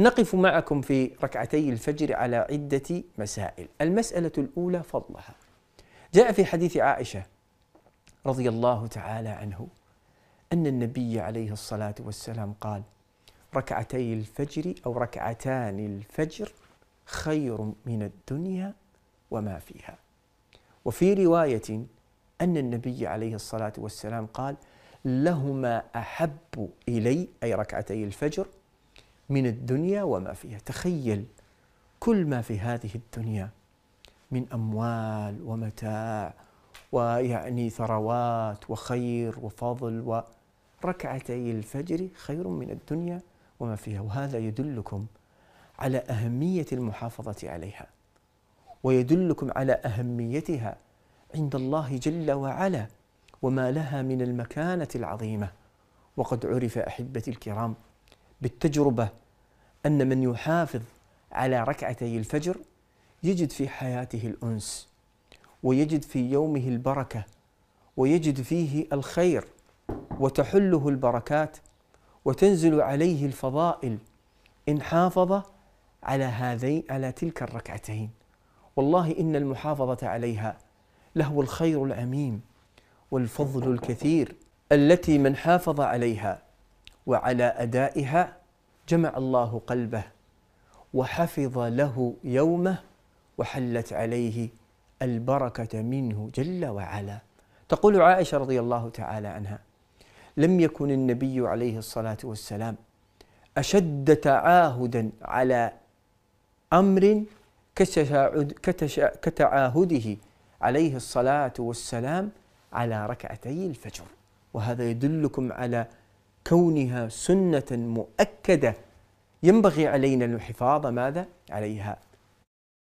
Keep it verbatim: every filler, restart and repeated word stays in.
نقف معكم في ركعتي الفجر على عدة مسائل. المسألة الأولى فضلها. جاء في حديث عائشة رضي الله تعالى عنه أن النبي عليه الصلاة والسلام قال: ركعتي الفجر أو ركعتان الفجر خير من الدنيا وما فيها. وفي رواية أن النبي عليه الصلاة والسلام قال: لهما أحب إلي، أي ركعتي الفجر، من الدنيا وما فيها. تخيل كل ما في هذه الدنيا من أموال ومتاع ويعني ثروات وخير وفضل، وركعتي الفجر خير من الدنيا وما فيها. وهذا يدلكم على أهمية المحافظة عليها، ويدلكم على أهميتها عند الله جل وعلا، وما لها من المكانة العظيمة. وقد عرف أحبتي الكرام بالتجربة أن من يحافظ على ركعتي الفجر يجد في حياته الأنس، ويجد في يومه البركة، ويجد فيه الخير، وتحله البركات، وتنزل عليه الفضائل إن حافظ على هذين على تلك الركعتين. والله إن المحافظة عليها لهو الخير العميم والفضل الكثير، التي من حافظ عليها وعلى أدائها جمع الله قلبه وحفظ له يومه، وحلت عليه البركة منه جل وعلا. تقول عائشة رضي الله تعالى عنها: لم يكن النبي عليه الصلاة والسلام أشد تعاهدا على أمر كتعاهده عليه الصلاة والسلام على ركعتي الفجر. وهذا يدلكم على كونها سنة مؤكدة ينبغي علينا الحفاظ ماذا عليها.